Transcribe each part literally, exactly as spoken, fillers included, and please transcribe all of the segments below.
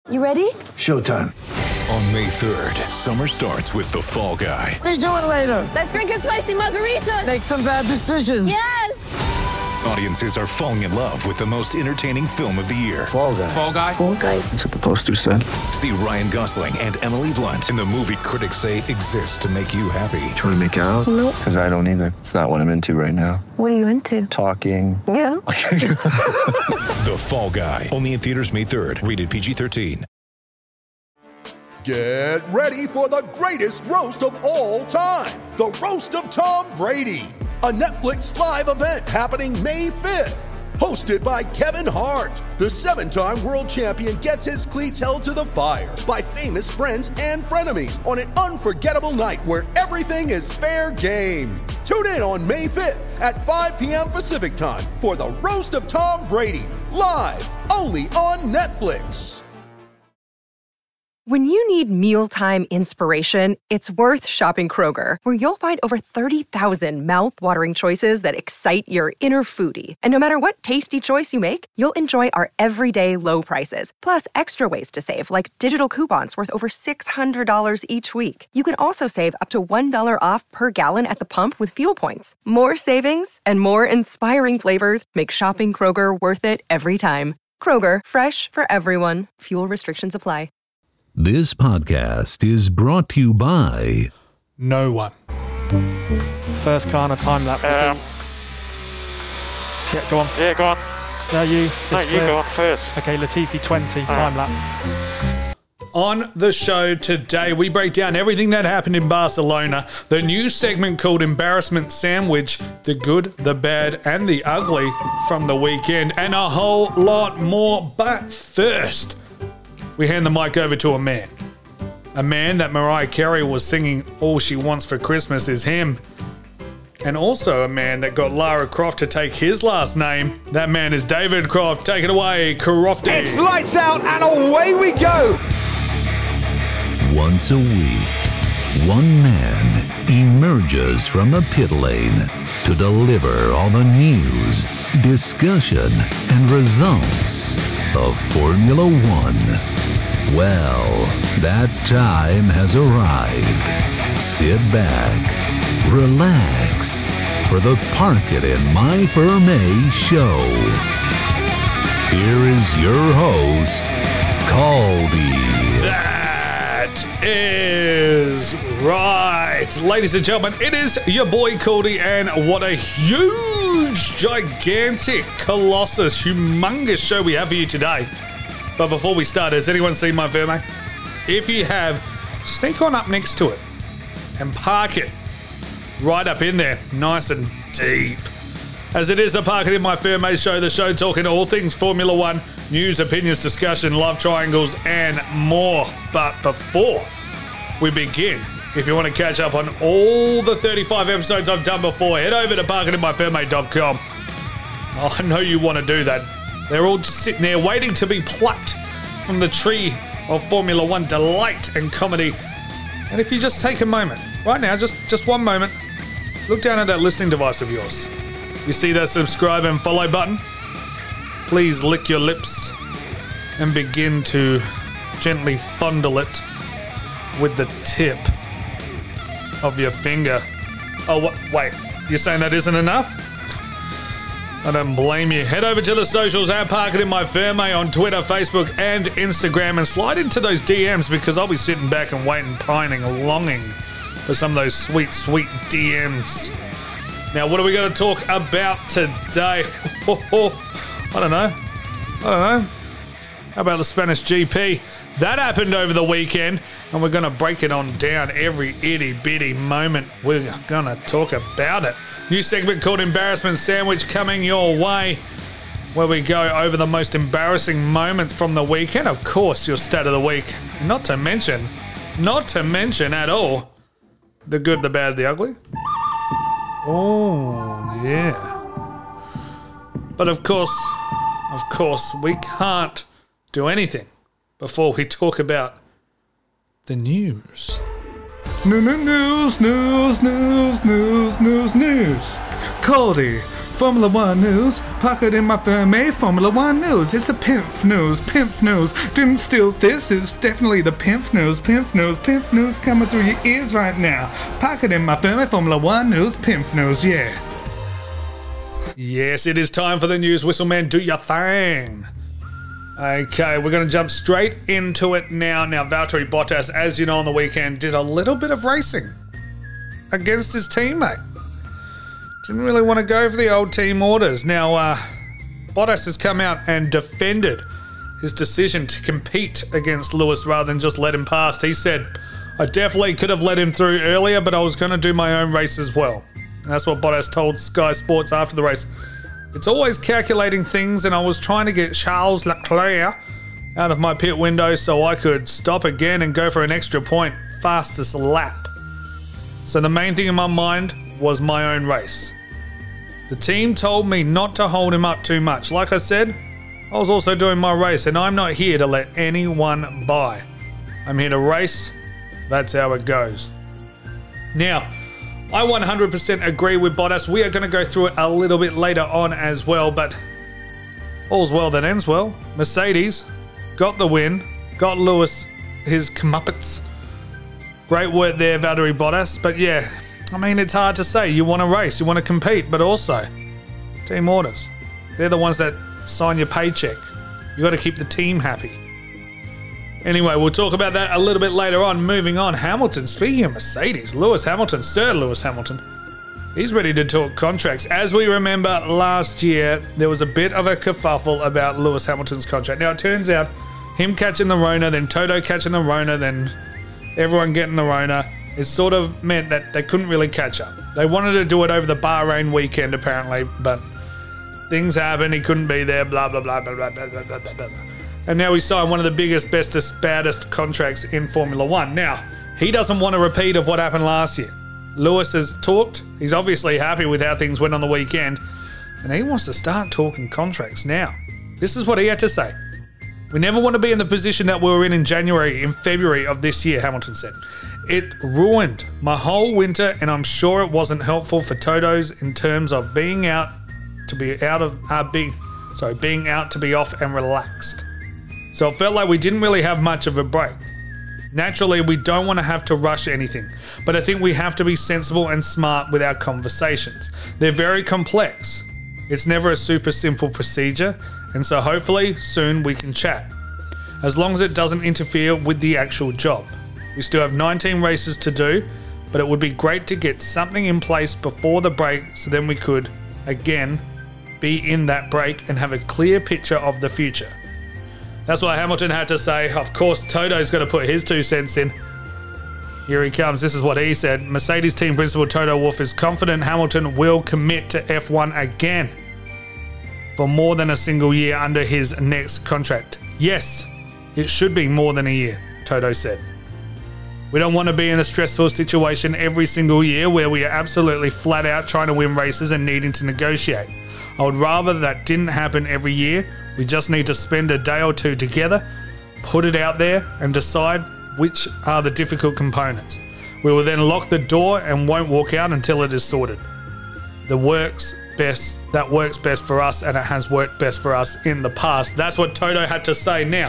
You ready? Showtime. On May third, summer starts with The Fall Guy. Let's do it later. Let's drink a spicy margarita. Make some bad decisions. Yes! Audiences are falling in love with the most entertaining film of the year. Fall Guy. Fall Guy? Fall Guy. That's what the poster said. See Ryan Gosling and Emily Blunt in the movie critics say exists to make you happy. Trying to make it out? Nope. Because I don't either. It's not what I'm into right now. What are you into? Talking. Yeah. The Fall Guy. Only in theaters May third. Rated P G thirteen. Get ready for the greatest roast of all time. The Roast of Tom Brady. A Netflix live event happening May fifth. Hosted by Kevin Hart. The seven-time world champion gets his cleats held to the fire by famous friends and frenemies on an unforgettable night where everything is fair game. Tune in on May fifth at five p.m. Pacific time for the Roast of Tom Brady. Live only on Netflix. When you need mealtime inspiration, it's worth shopping Kroger, where you'll find over thirty thousand mouth-watering choices that excite your inner foodie. And no matter what tasty choice you make, you'll enjoy our everyday low prices, plus extra ways to save, like digital coupons worth over six hundred dollars each week. You can also save up to one dollar off per gallon at the pump with fuel points. More savings and more inspiring flavors make shopping Kroger worth it every time. Kroger, fresh for everyone. Fuel restrictions apply. This podcast is brought to you by no one. First car on a time lap. Um, yeah, go on. yeah, go on. No, you. No, This you clear. go on first. Okay, Latifi twenty, Uh. time lap. On the show today, we break down everything that happened in Barcelona, the new segment called Embarrassment Sandwich, the good, the bad, and the ugly from the weekend, and a whole lot more. But first, we hand the mic over to a man. A man that Mariah Carey was singing All She Wants for Christmas Is Him. And also a man that got Lara Croft to take his last name. That man is David Croft. Take it away, Crofty. It's lights out and away we go. Once a week, one man emerges from the pit lane to deliver all the news, discussion, and results of Formula One. Well, that time has arrived. Sit back, relax, for the Park It in My Firm A show. Here is your host, Caldy. That is right. Ladies and gentlemen, it is your boy Caldy, and what a huge, gigantic, colossus, humongous show we have for you today. But before we start, has anyone seen my Verme? If you have, sneak on up next to it and park it right up in there, nice and deep. As it is the Park It in My Verme show, the show talking all things Formula One, news, opinions, discussion, love triangles, and more. But before we begin, if you want to catch up on all the thirty-five episodes I've done before, head over to park it in my verme dot com. Oh, I know you want to do that. They're all just sitting there waiting to be plucked from the tree of Formula One delight and comedy. And if you just take a moment, right now, just, just one moment, look down at that listening device of yours. You see that subscribe and follow button? Please lick your lips and begin to gently fondle it with the tip of your finger. Oh, wh- wait, you're saying that isn't enough? I don't blame you. Head over to the socials at Park It in My Verme on Twitter, Facebook, and Instagram, and slide into those D Ms because I'll be sitting back and waiting, pining, longing for some of those sweet, sweet D Ms. Now, what are we going to talk about today? Oh, oh, I don't know. I don't know. How about the Spanish G P? That happened over the weekend, and we're going to break it on down every itty-bitty moment. We're going to talk about it. New segment called Embarrassment Sandwich coming your way, where we go over the most embarrassing moments from the weekend. Of course, your stat of the week. Not to mention, not to mention at all, the good, the bad, the ugly. Oh, yeah. But of course, of course, we can't do anything before we talk about the news. News, news, news, news, news, news. Caldy, Formula One news, pocket in my Fermi. Formula One news, it's the pimp news, pimp news. Didn't steal this, it's definitely the pimp news, pimp news, pimp news coming through your ears right now. Pocket in my Fermi, Formula One news, pimp news, yeah. Yes, it is time for the news whistle, man. Do your thing. Okay, we're going to jump straight into it now. Now, Valtteri Bottas, as you know, on the weekend, did a little bit of racing against his teammate. Didn't really want to go for the old team orders. Now, uh, Bottas has come out and defended his decision to compete against Lewis rather than just let him past. He said, I definitely could have let him through earlier, but I was going to do my own race as well. And that's what Bottas told Sky Sports after the race. It's always calculating things, and I was trying to get Charles Leclerc out of my pit window so I could stop again and go for an extra point, fastest lap. So the main thing in my mind was my own race. The team told me not to hold him up too much. Like I said, I was also doing my race, and I'm not here to let anyone by. I'm here to race. That's how it goes. Now, I one hundred percent agree with Bottas. We are going to go through it a little bit later on as well, but all's well that ends well. Mercedes got the win, got Lewis his comeuppance. Great work there, Valtteri Bottas. But yeah, I mean, it's hard to say. You want to race, you want to compete, but also team orders. They're the ones that sign your paycheck. You got to keep the team happy. Anyway, we'll talk about that a little bit later on. Moving on, Hamilton. Speaking of Mercedes, Lewis Hamilton, Sir Lewis Hamilton, he's ready to talk contracts. As we remember last year, there was a bit of a kerfuffle about Lewis Hamilton's contract. Now, it turns out him catching the Rona, then Toto catching the Rona, then everyone getting the Rona, it sort of meant that they couldn't really catch up. They wanted to do it over the Bahrain weekend, apparently, but things happened. He couldn't be there, blah, blah, blah, blah, blah, blah, blah, blah, blah. And now we signed one of the biggest, bestest, baddest contracts in Formula One. Now, he doesn't want a repeat of what happened last year. Lewis has talked. He's obviously happy with how things went on the weekend. And he wants to start talking contracts now. This is what he had to say. We never want to be in the position that we were in in January, in February of this year, Hamilton said. It ruined my whole winter, and I'm sure it wasn't helpful for Toto's in terms of being out to be out of, uh, being, sorry, being out to be off and relaxed. So it felt like we didn't really have much of a break. Naturally, we don't want to have to rush anything, but I think we have to be sensible and smart with our conversations. They're very complex. It's never a super simple procedure, and so hopefully soon we can chat. As long as it doesn't interfere with the actual job. We still have nineteen races to do, but it would be great to get something in place before the break so then we could, again, be in that break and have a clear picture of the future. That's what Hamilton had to say. Of course, Toto's got to put his two cents in. Here he comes. This is what he said. Mercedes team principal Toto Wolff is confident Hamilton will commit to F one again for more than a single year under his next contract. Yes, it should be more than a year, Toto said. We don't want to be in a stressful situation every single year where we are absolutely flat out trying to win races and needing to negotiate. I would rather that didn't happen every year. We just need to spend a day or two together, put it out there, and decide which are the difficult components. We will then lock the door and won't walk out until it is sorted. The works best, that works best for us, and it has worked best for us in the past. That's what Toto had to say. Now,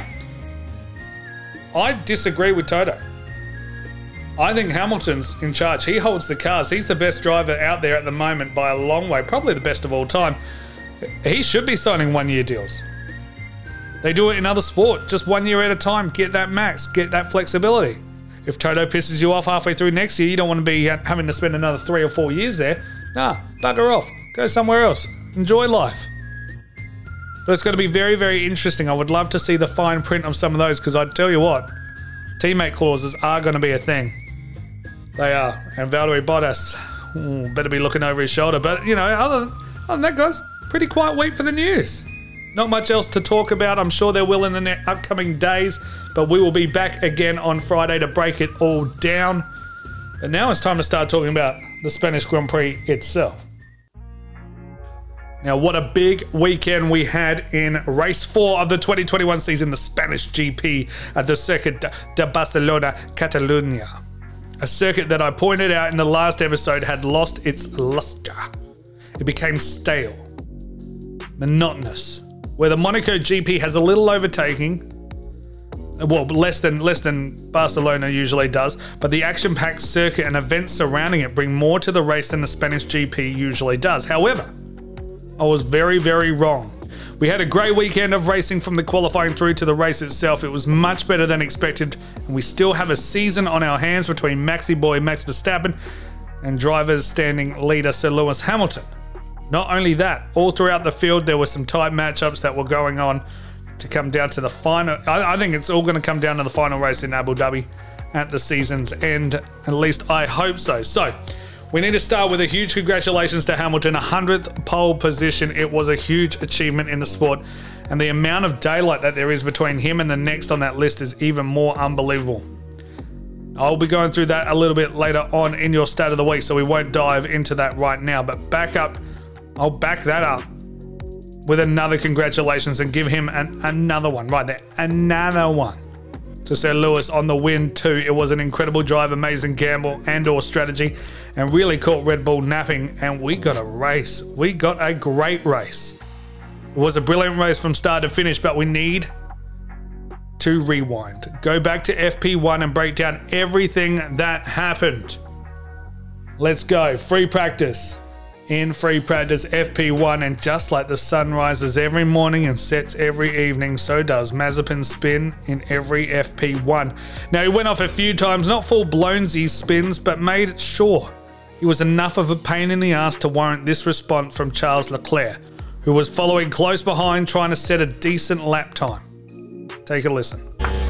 I disagree with Toto. I think Hamilton's in charge. He holds the cars. He's the best driver out there at the moment by a long way, probably the best of all time. He should be signing one-year deals. They do it in other sport, just one year at a time. Get that max, get that flexibility. If Toto pisses you off halfway through next year, you don't want to be having to spend another three or four years there. Nah, bugger off. Go somewhere else. Enjoy life. But it's going to be very, very interesting. I would love to see the fine print of some of those, because I tell you what, teammate clauses are going to be a thing. They are. And Valtteri Bottas, ooh, better be looking over his shoulder. But, you know, other than, other than that, guys, pretty quiet week for the news. Not much else to talk about. I'm sure there will in the ne- upcoming days, but we will be back again on Friday to break it all down. But now it's time to start talking about the Spanish Grand Prix itself. Now, what a big weekend we had in race four of the twenty twenty-one season, the Spanish G P at the Circuit de Barcelona, Catalunya. A circuit that I pointed out in the last episode had lost its luster. It became stale. monotonous. Where the Monaco G P has a little overtaking, well, less than less than Barcelona usually does, but the action-packed circuit and events surrounding it bring more to the race than the Spanish G P usually does. However, I was very, very wrong. We had a great weekend of racing from the qualifying through to the race itself. It was much better than expected, and we still have a season on our hands between Maxi Boy Max Verstappen and drivers standing leader Sir Lewis Hamilton. Not only that, all throughout the field there were some tight matchups that were going on to come down to the final. I, I think it's all going to come down to the final race in Abu Dhabi at the season's end. At least I hope so. So we need to start with a huge congratulations to Hamilton, one hundredth pole position. It was a huge achievement in the sport, and the amount of daylight that there is between him and the next on that list is even more unbelievable. I'll be going through that a little bit later on in your stat of the week, so we won't dive into that right now, but back up, I'll back that up with another congratulations and give him an, another one right there, another one to Sir Lewis on the win too. It was an incredible drive, amazing gamble and or strategy, and really caught Red Bull napping, and we got a race. We got a great race. It was a brilliant race from start to finish, but we need to rewind. Go back to F P one and break down everything that happened. Let's go. Free practice. In free practice, F P one, and just like the sun rises every morning and sets every evening, so does Mazepin's spin in every F P one. Now, he went off a few times, not full-blown-y spins, but made sure he was enough of a pain in the ass to warrant this response from Charles Leclerc, who was following close behind, trying to set a decent lap time. Take a listen.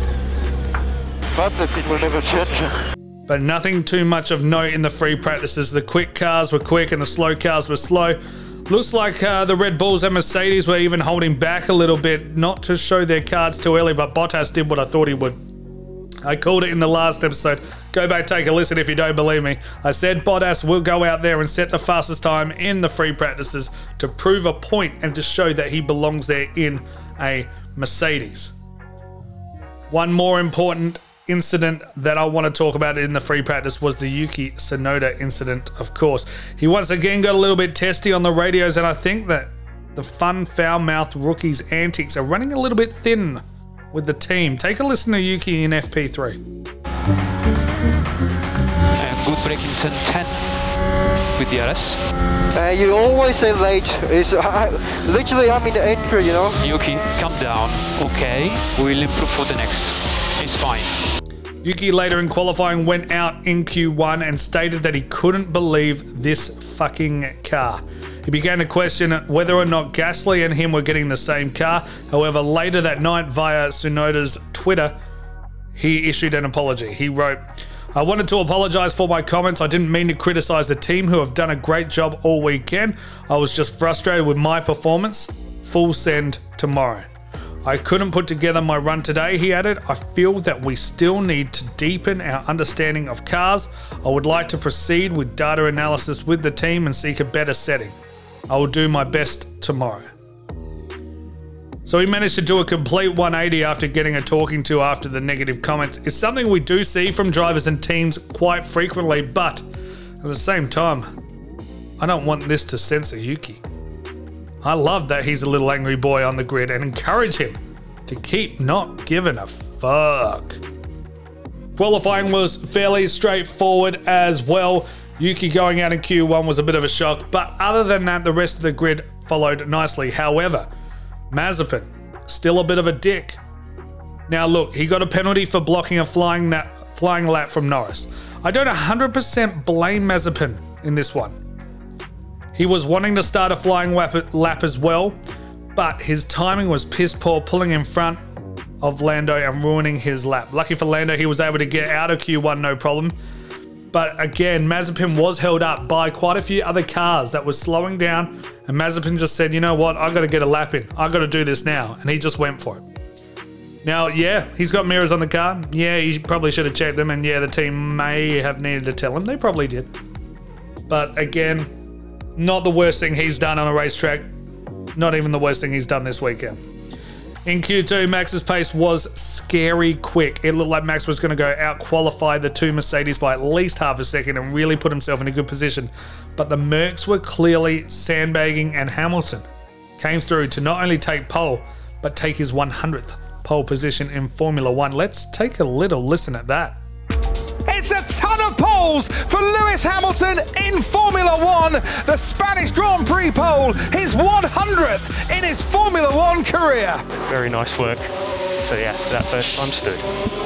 Mazepin will never change. But nothing too much of note in the free practices. The quick cars were quick and the slow cars were slow. Looks like uh, the Red Bulls and Mercedes were even holding back a little bit, not to show their cards too early, but Bottas did what I thought he would. I called it in the last episode. Go back, take a listen if you don't believe me. I said Bottas will go out there and set the fastest time in the free practices to prove a point and to show that he belongs there in a Mercedes. One more important incident that I want to talk about in the free practice was the Yuki Tsunoda incident, of course. He once again got a little bit testy on the radios, and I think that the fun, foul-mouthed rookie's antics are running a little bit thin with the team. Take a listen to Yuki in F P three. And good break in turn ten with the R S. Uh, you always say late. It's, uh, literally, I'm in the entry, you know. Yuki, calm down. Okay, we'll improve for the next. It's fine. Yuki later in qualifying went out in Q one and stated that he couldn't believe this fucking car. He began to question whether or not Gasly and him were getting the same car. However, later that night via Tsunoda's Twitter, he issued an apology. He wrote, "I wanted to apologise for my comments. I didn't mean to criticise the team who have done a great job all weekend. I was just frustrated with my performance. Full send tomorrow. I couldn't put together my run today," he added. "I feel that we still need to deepen our understanding of cars. I would like to proceed with data analysis with the team and seek a better setting. I will do my best tomorrow." So he managed to do a complete one eighty after getting a talking to after the negative comments. It's something we do see from drivers and teams quite frequently, but at the same time, I don't want this to censor Yuki. I love that he's a little angry boy on the grid and encourage him to keep not giving a fuck. Qualifying was fairly straightforward as well. Yuki going out in Q one was a bit of a shock, but other than that, the rest of the grid followed nicely. However, Mazepin, still a bit of a dick. Now look, he got a penalty for blocking a flying, na- flying lap from Norris. I don't one hundred percent blame Mazepin in this one. He was wanting to start a flying lap, lap as well, but his timing was piss poor, pulling in front of Lando and ruining his lap. Lucky for Lando, he was able to get out of Q one no problem. But again, Mazepin was held up by quite a few other cars that was slowing down, and Mazepin just said, you know what, I got to get a lap in. I got to do this now, and he just went for it. Now, yeah, he's got mirrors on the car. Yeah, he probably should have checked them, and yeah, the team may have needed to tell him. They probably did. But again, not the worst thing he's done on a racetrack. Not even the worst thing he's done this weekend. In Q two, Max's pace was scary quick. It looked like Max was going to go out-qualify the two Mercedes by at least half a second and really put himself in a good position. But the Mercs were clearly sandbagging, and Hamilton came through to not only take pole, but take his one hundredth pole position in Formula One. Let's take a little listen at that. It's a ton of poles for Lewis Hamilton in Formula One. The Spanish Grand Prix pole, his one hundredth in his Formula One career. Very nice work. So yeah, that first time stood.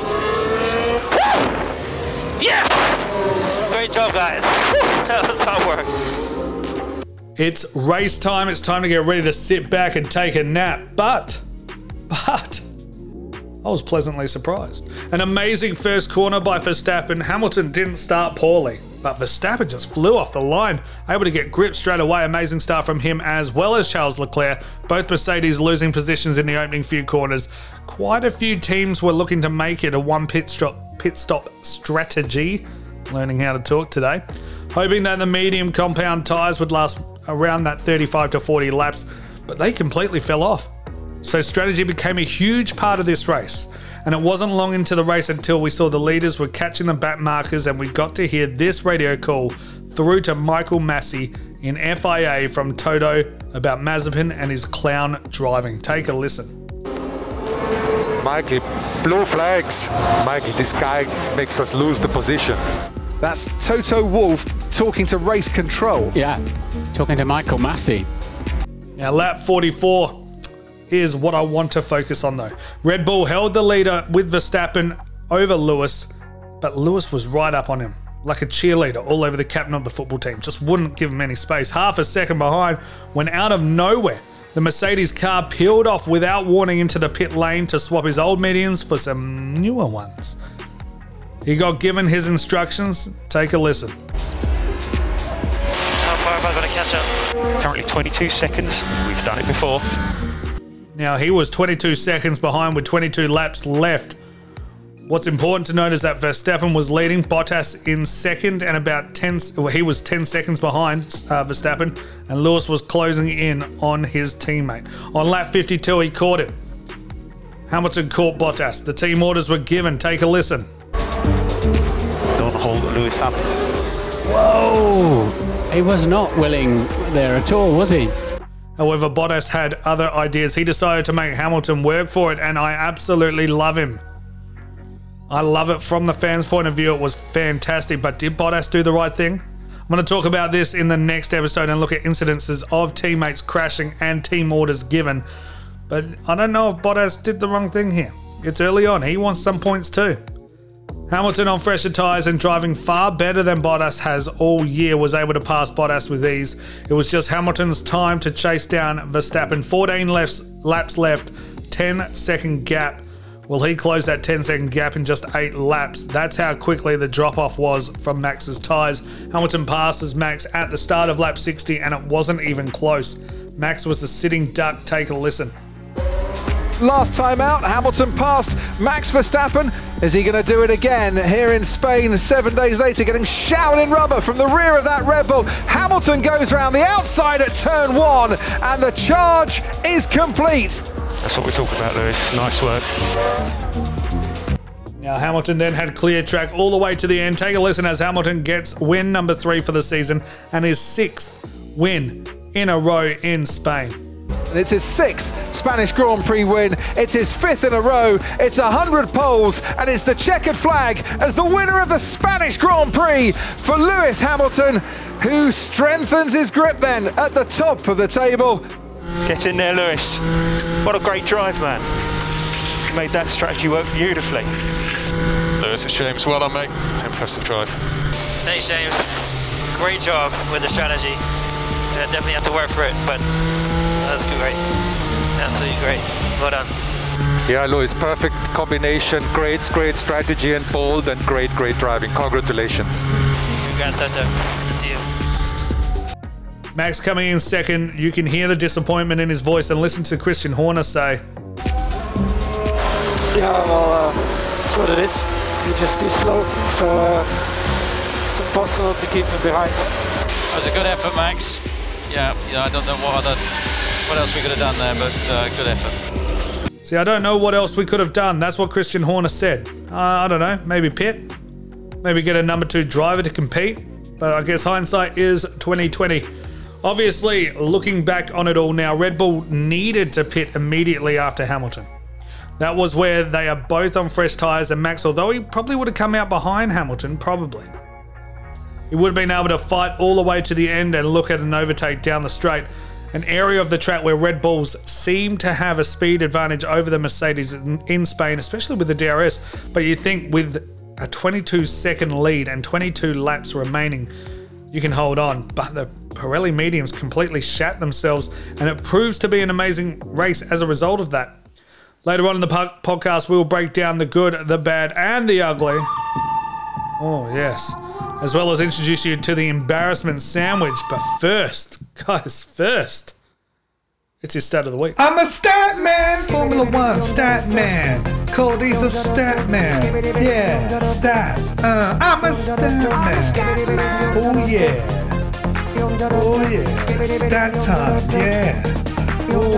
Yes! Great job, guys. That was hard work. It's race time. It's time to get ready to sit back and take a nap. But, but... I was pleasantly surprised. An amazing first corner by Verstappen. Hamilton didn't start poorly, but Verstappen just flew off the line, able to get grip straight away. Amazing start from him as well as Charles Leclerc. Both Mercedes losing positions in the opening few corners. Quite a few teams were looking to make it a one pit stop, pit stop strategy. Learning how to talk today. Hoping that the medium compound tyres would last around that thirty-five to forty laps, but they completely fell off. So strategy became a huge part of this race, and it wasn't long into the race until we saw the leaders were catching the back markers and we got to hear this radio call through to Michael Massey in F I A from Toto about Mazepin and his clown driving. Take a listen. Michael, blue flags. Michael, this guy makes us lose the position. That's Toto Wolff talking to race control. Yeah, talking to Michael Massey. Now lap forty-four. Is what I want to focus on though. Red Bull held the leader with Verstappen over Lewis, but Lewis was right up on him, like a cheerleader all over the captain of the football team. Just wouldn't give him any space. Half a second behind when out of nowhere, the Mercedes car peeled off without warning into the pit lane to swap his old mediums for some newer ones. He got given his instructions. Take a listen. How far am I going to catch up? Currently twenty-two seconds. We've done it before. Now, he was twenty-two seconds behind with twenty-two laps left. What's important to note is that Verstappen was leading, Bottas in second, and about ten, well, he was ten seconds behind uh, Verstappen, and Lewis was closing in on his teammate. On lap fifty-two, he caught him. Hamilton caught Bottas. The team orders were given. Take a listen. Don't hold Lewis up. Whoa! He was not willing there at all, was he? However, Bottas had other ideas. He decided to make Hamilton work for it, and I absolutely love him. I love it from the fans' point of view. It was fantastic, but did Bottas do the right thing? I'm going to talk about this in the next episode and look at incidences of teammates crashing and team orders given. But I don't know if Bottas did the wrong thing here. It's early on. He wants some points too. Hamilton on fresher tyres and driving far better than Bottas has all year was able to pass Bottas with ease. It was just Hamilton's time to chase down Verstappen. fourteen laps, laps left, ten second gap. Will he close that ten second gap in just eight laps? That's how quickly the drop off was from Max's tyres. Hamilton passes Max at the start of lap sixty and it wasn't even close. Max was the sitting duck. Take a listen. Last time out, Hamilton passed Max Verstappen. Is he going to do it again here in Spain seven days later, getting showered in rubber from the rear of that Red Bull? Hamilton goes around the outside at turn one, and the charge is complete. That's what we're talking about, Lewis. Nice work. Now, Hamilton then had clear track all the way to the end. Take a listen as Hamilton gets win number three for the season and his sixth win in a row in Spain. And it's his sixth Spanish Grand Prix win. It's his fifth in a row. It's one hundred poles, and it's the checkered flag as the winner of the Spanish Grand Prix for Lewis Hamilton, who strengthens his grip then at the top of the table. Get in there, Lewis. What a great drive, man. You made that strategy work beautifully. Lewis, it's James. Well done, mate. Impressive drive. Thanks, James. Great job with the strategy. Yeah, definitely have to work for it, but that's great. Absolutely great. Well done. Yeah, Lewis, perfect combination. Great, great strategy and bold and great, great driving. Congratulations. Congrats, Toto. To you. Max coming in second. You can hear the disappointment in his voice and listen to Christian Horner say. Yeah, well, uh, that's what it is. He's just too slow, so uh, it's impossible to keep him behind. That was a good effort, Max. Yeah, yeah, I don't know what other, what else we could have done there, but uh, good effort. See, I don't know what else we could have done. That's what Christian Horner said. Uh, I don't know, maybe pit, maybe get a number two driver to compete. But I guess hindsight is twenty twenty. Obviously, looking back on it all now, Red Bull needed to pit immediately after Hamilton. That was where they are both on fresh tyres, and Max, although he probably would have come out behind Hamilton, probably, he would have been able to fight all the way to the end and look at an overtake down the straight, an area of the track where Red Bulls seem to have a speed advantage over the Mercedes in, in Spain, especially with the D R S. But you think with a twenty-two second lead and twenty-two laps remaining, you can hold on. But the Pirelli mediums completely shat themselves, and it proves to be an amazing race as a result of that. Later on in the po- podcast, we will break down the good, the bad, and the ugly. Oh, yes. As well as introduce you to the embarrassment sandwich. But first, guys, first, it's your stat of the week. I'm a stat man, Formula One stat man. Cody's a stat man. Yeah, stats. Uh, I'm a stat man. Oh, yeah. Oh, yeah. Stat time, yeah. Oh,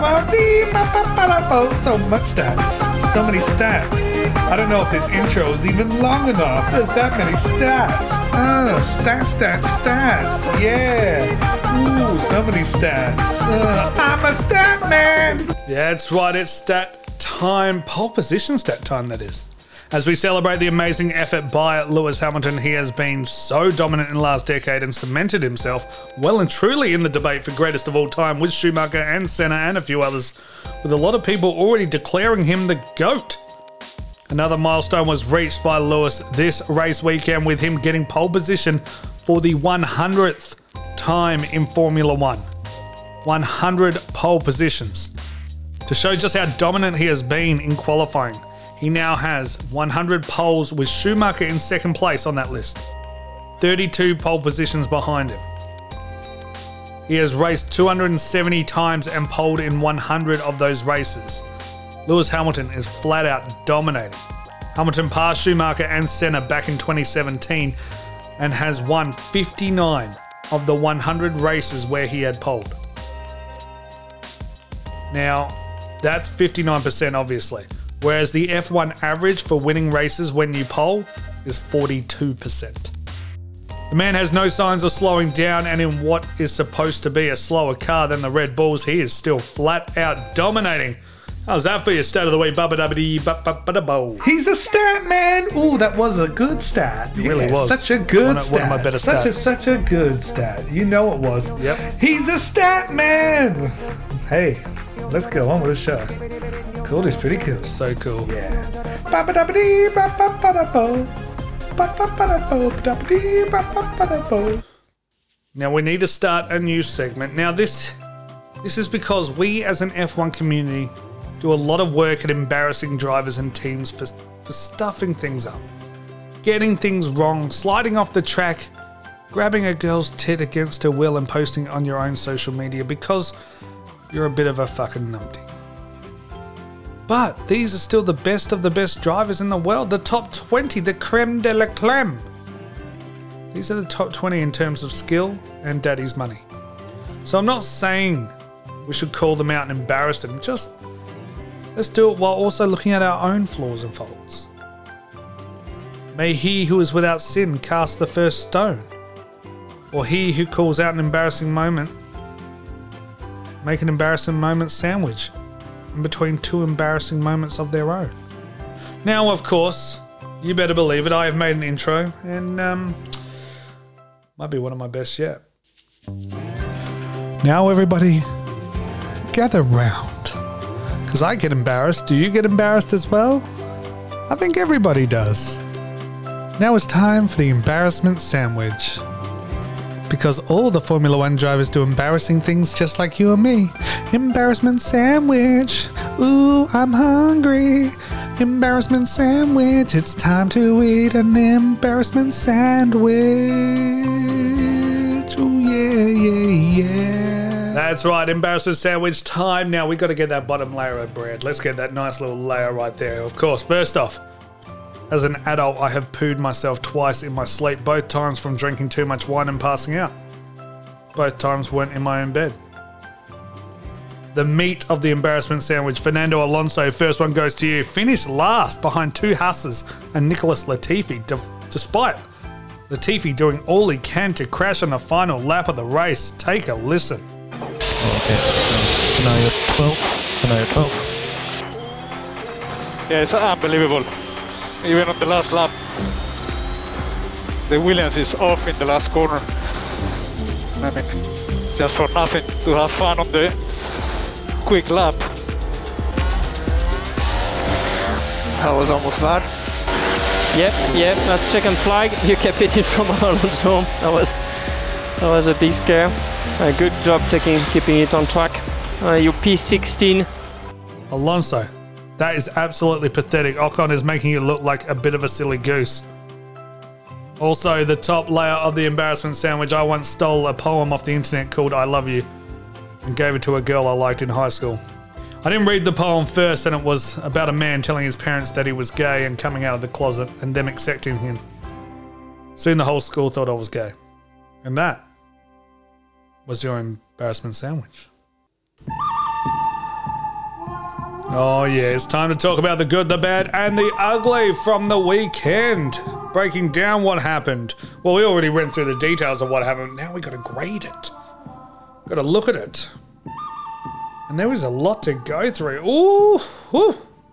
so much stats. So many stats. I don't know if this intro is even long enough. There's that many stats. Uh, stats, stats, stats. Yeah. Ooh, so many stats. Uh, I'm a stat man. Yeah, that's right. It's stat time. Pole position stat time, that is. As we celebrate the amazing effort by Lewis Hamilton, he has been so dominant in the last decade and cemented himself well and truly in the debate for greatest of all time with Schumacher and Senna and a few others, with a lot of people already declaring him the GOAT. Another milestone was reached by Lewis this race weekend, with him getting pole position for the one hundredth time in Formula One. one hundred pole positions. To show just how dominant he has been in qualifying, he now has one hundred poles, with Schumacher in second place on that list. thirty-two pole positions behind him. He has raced two hundred seventy times and poled in one hundred of those races. Lewis Hamilton is flat out dominating. Hamilton passed Schumacher and Senna back in twenty seventeen and has won fifty-nine of the one hundred races where he had poled. Now, that's fifty-nine percent obviously. Whereas the F one average for winning races when you pole is forty-two percent. The man has no signs of slowing down, and in what is supposed to be a slower car than the Red Bulls, he is still flat out dominating. How's that for your stat of the week? Bubba-dubba-dee-bubba-bubba-bo. He's a stat man. Ooh, that was a good stat. It really yeah, was. Such a good one of, stat. One of my better such stats. a such a good stat. You know it was. Yep. He's a stat man. Hey, let's go on with the show. Cool, it's pretty cool. So cool. Yeah. Ba-ba-da-ba-dee-ba-ba-ba-da-bo. Ba-ba-ba-da-bo. Now we need to start a new segment. Now this this is because we as an F one community do a lot of work at embarrassing drivers and teams for, for stuffing things up, getting things wrong, sliding off the track, grabbing a girl's tit against her will and posting on your own social media because you're a bit of a fucking numpty. But these are still the best of the best drivers in the world, the top twenty, the creme de la creme. These are the top twenty in terms of skill and daddy's money. So I'm not saying we should call them out and embarrass them, just let's do it while also looking at our own flaws and faults. May he who is without sin cast the first stone, or he who calls out an embarrassing moment make an embarrassing moment sandwich in between two embarrassing moments of their own. Now, of course, you better believe it, I have made an intro, and um, might be one of my best yet. Now, everybody, gather round, because I get embarrassed. Do you get embarrassed as well? I think everybody does. Now it's time for the embarrassment sandwich. Because all the Formula One drivers do embarrassing things just like you and me. Embarrassment sandwich. Ooh, I'm hungry. Embarrassment sandwich. It's time to eat an embarrassment sandwich. Ooh, yeah, yeah, yeah. That's right, embarrassment sandwich time. Now we got to get that bottom layer of bread. Let's get that nice little layer right there. Of course, first off, as an adult, I have pooed myself twice in my sleep, both times from drinking too much wine and passing out. Both times weren't in my own bed. The meat of the embarrassment sandwich, Fernando Alonso, first one goes to you. Finished last behind two Hasses and Nicholas Latifi, d- despite Latifi doing all he can to crash on the final lap of the race. Take a listen. Okay, scenario twelve. Scenario twelve. Yeah, it's unbelievable. Even on the last lap, the Williams is off in the last corner. I mean, just for nothing to have fun on the quick lap. That was almost bad. Yep, yep, that's checkered flag. You kept it from Alonso. That was that was a big scare. Uh, good job taking keeping it on track. Uh, you P sixteen. Alonso, that is absolutely pathetic. Ocon is making you look like a bit of a silly goose. Also, the top layer of the embarrassment sandwich, I once stole a poem off the internet called I Love You and gave it to a girl I liked in high school. I didn't read the poem first, and it was about a man telling his parents that he was gay and coming out of the closet and them accepting him. Soon the whole school thought I was gay. And that was your embarrassment sandwich. Oh yeah, it's time to talk about the good, the bad, and the ugly from the weekend. Breaking down what happened. Well, we already went through the details of what happened. Now we got to grade it. Got to look at it. And there was a lot to go through. Ooh, ooh.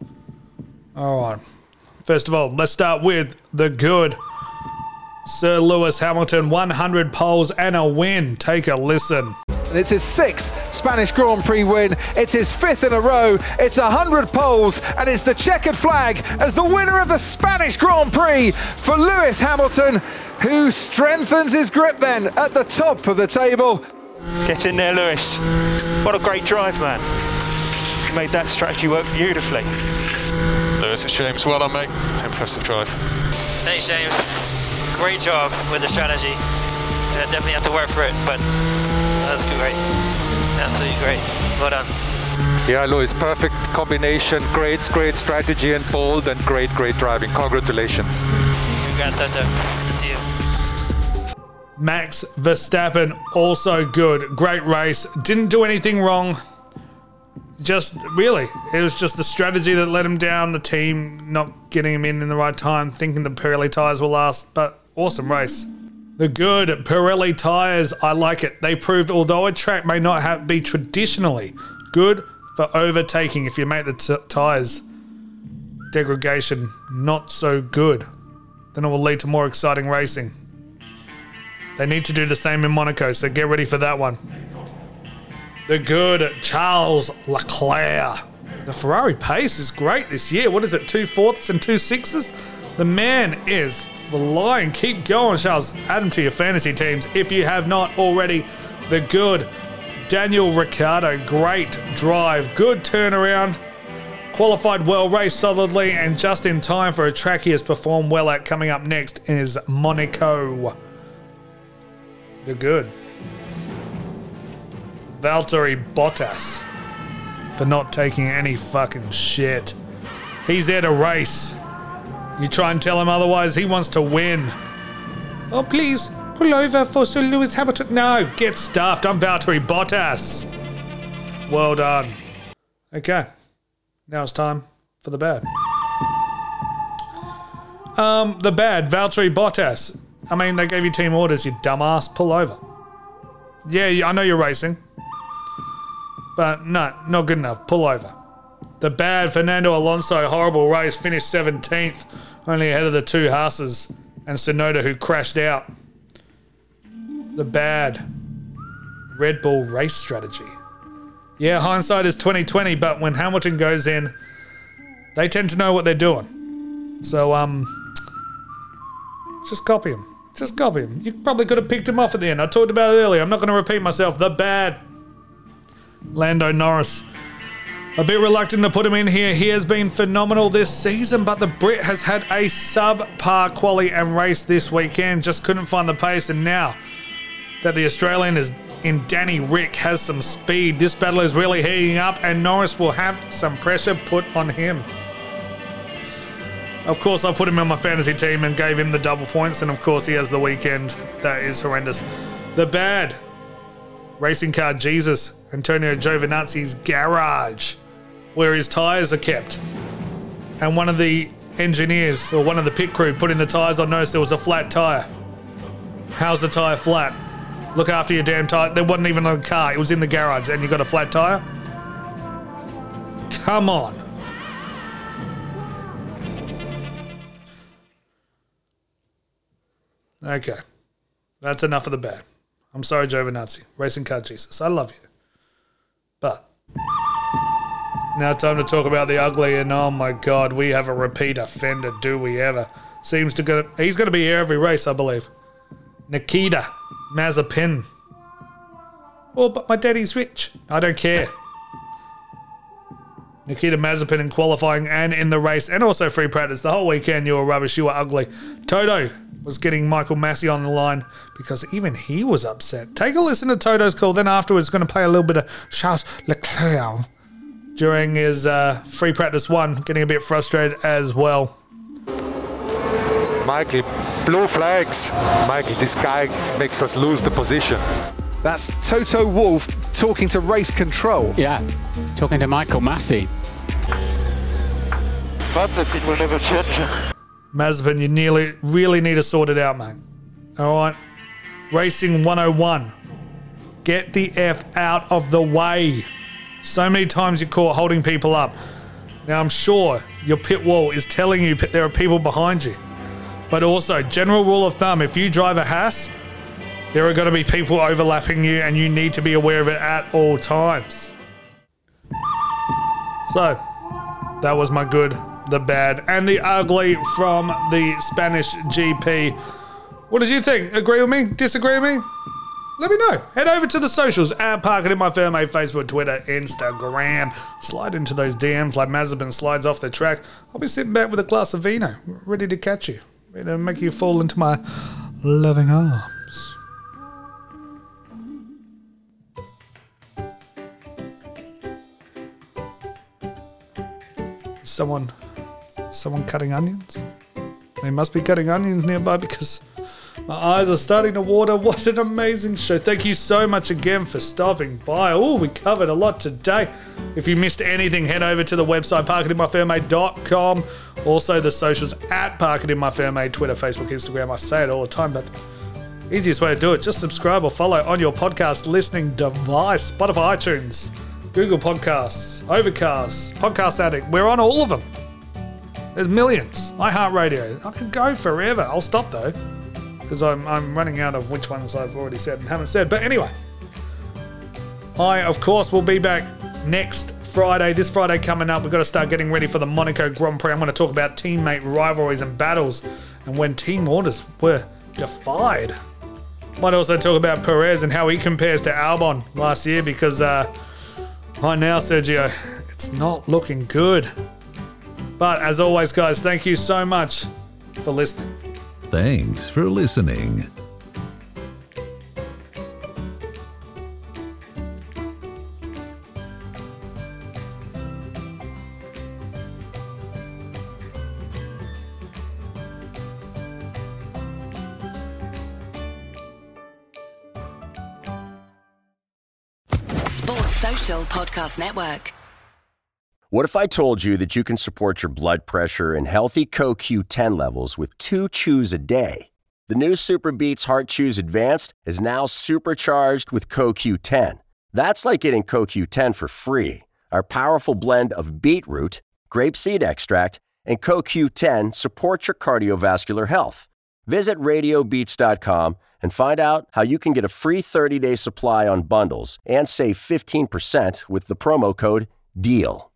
All right. First of all, let's start with the good. Sir Lewis Hamilton, one hundred poles and a win. Take a listen. It's his sixth Spanish Grand Prix win. It's his fifth in a row. It's one hundred poles, and it's the checkered flag as the winner of the Spanish Grand Prix for Lewis Hamilton, who strengthens his grip then at the top of the table. Get in there, Lewis. What a great drive, man. You made that strategy work beautifully. Lewis, it's James. Well done, mate. Impressive drive. Thanks, James. Great job with the strategy. Uh, definitely have to work for it, but that's great. Absolutely great. Well done. Yeah, Lewis, perfect combination. Great, great strategy and bold and great, great driving. Congratulations. Congrats, Toto. To you. Max Verstappen, also good. Great race. Didn't do anything wrong. Just, really, it was just the strategy that let him down. The team not getting him in in the right time, thinking the Pirelli tyres will last, but awesome race. The good Pirelli tyres, I like it. They proved, although a track may not have, be traditionally good for overtaking, if you make the t- tyres degradation not so good, then it will lead to more exciting racing. They need to do the same in Monaco, so get ready for that one. The good Charles Leclerc. The Ferrari pace is great this year. What is it, two fourths and two sixes? The man is flying. Keep going, Charles. Add him to your fantasy teams if you have not already. The good Daniel Ricciardo. Great drive. Good turnaround. Qualified well, raced solidly, and just in time for a track he has performed well at. Coming up next is Monaco. The good Valtteri Bottas for not taking any fucking shit. He's there to race. You try and tell him otherwise, he wants to win. Oh, please, pull over for Sir Lewis Hamilton. No, get stuffed. I'm Valtteri Bottas. Well done. Okay, now it's time for the bad. Um, the bad, Valtteri Bottas. I mean, they gave you team orders, you dumbass. Pull over. Yeah, I know you're racing. But no, not good enough. Pull over. The bad, Fernando Alonso, horrible race. Finished seventeenth, only ahead of the two Haas's and Tsunoda, who crashed out. The bad, Red Bull race strategy. Yeah, hindsight is twenty twenty, but when Hamilton goes in, they tend to know what they're doing. So, um, just copy him. Just copy him. You probably could have picked him off at the end. I talked about it earlier. I'm not going to repeat myself. The bad, Lando Norris. A bit reluctant to put him in here. He has been phenomenal this season, but the Brit has had a subpar quali and race this weekend. Just couldn't find the pace, and now that the Australian is in Danny Rick has some speed, this battle is really heating up, and Norris will have some pressure put on him. Of course, I put him on my fantasy team and gave him the double points, and of course he has the weekend. That is horrendous. The bad, racing car Jesus, Antonio Giovinazzi's garage, where his tyres are kept. And one of the engineers, or one of the pit crew, put in the tyres on, noticed there was a flat tyre. How's the tyre flat? Look after your damn tyre. There wasn't even a car. It was in the garage and you got a flat tyre? Come on. Okay. That's enough of the bad. I'm sorry, Giovinazzi. Racing car Jesus. I love you. But now time to talk about the ugly, and oh my God, we have a repeat offender, do we ever? Seems to go, he's going to be here every race, I believe. Nikita Mazepin. Oh, but my daddy's rich. I don't care. Nikita Mazepin in qualifying and in the race, and also free practice. The whole weekend, you were rubbish, you were ugly. Toto was getting Michael Massey on the line because even he was upset. Take a listen to Toto's call, then afterwards going to play a little bit of Charles Leclerc during his uh, free practice one, getting a bit frustrated as well. Michael, blue flags. Michael, this guy makes us lose the position. That's Toto Wolff talking to race control. Yeah, talking to Michael Massey. Mazepin will never change. Mazepin, you nearly really need to sort it out, mate. All right. Racing one oh one. Get the F out of the way. So many times you're caught holding people up. Now, I'm sure your pit wall is telling you there are people behind you. But also, general rule of thumb, if you drive a Haas, there are going to be people overlapping you and you need to be aware of it at all times. So, that was my good, the bad, and the ugly from the Spanish G P. What did you think? Agree with me? Disagree with me? Let me know. Head over to the socials at Park It In My Firmate, Facebook, Twitter, Instagram. Slide into those D Ms like Mazepin slides off the track. I'll be sitting back with a glass of vino, ready to catch you, ready to make you fall into my loving arms. Someone, someone cutting onions? They must be cutting onions nearby because my eyes are starting to water. What an amazing show. Thank you so much again for stopping by. Oh, we covered a lot today. If you missed anything, head over to the website, park it in my firmate dot com. Also the socials at Park It In My Firmate, Twitter, Facebook, Instagram. I say it all the time, but easiest way to do it, just subscribe or follow on your podcast listening device. Spotify, iTunes, Google Podcasts, Overcast, Podcast Addict. We're on all of them. There's millions. iHeartRadio. I could go forever. I'll stop though, because I'm, I'm running out of which ones I've already said and haven't said. But anyway, I, of course, will be back next Friday. This Friday coming up, we've got to start getting ready for the Monaco Grand Prix. I'm going to talk about teammate rivalries and battles and when team orders were defied. Might also talk about Perez and how he compares to Albon last year because uh, right now, Sergio, it's not looking good. But as always, guys, thank you so much for listening. Thanks for listening. Sports Social Podcast Network. What if I told you that you can support your blood pressure and healthy C O Q ten levels with two chews a day? The new Super Beats Heart Chews Advanced is now supercharged with C O Q ten. That's like getting C O Q ten for free. Our powerful blend of beetroot, grapeseed extract, and C O Q ten supports your cardiovascular health. Visit radio beats dot com and find out how you can get a free thirty-day supply on bundles and save fifteen percent with the promo code DEAL.